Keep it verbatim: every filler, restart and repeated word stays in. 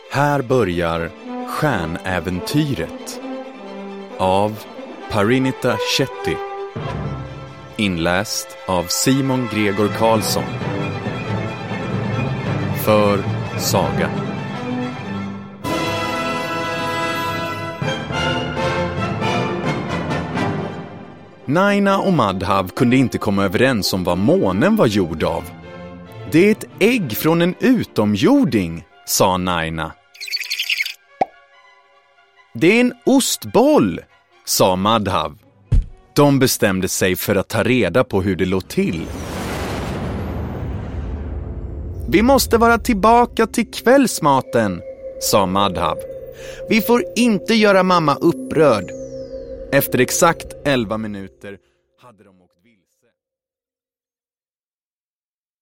Här börjar Stjärnäventyret av Parinita Shetty. Inläst av Simon Gregor Karlsson. För Saga. Naina och Madhav kunde inte komma överens om vad månen var gjord av. Det är ett ägg från en utomjording, sa Naina. Det är en ostboll, sa Madhav. De bestämde sig för att ta reda på hur det låg till. Vi måste vara tillbaka till kvällsmaten, sa Madhav. Vi får inte göra mamma upprörd. Efter exakt elva minuter hade de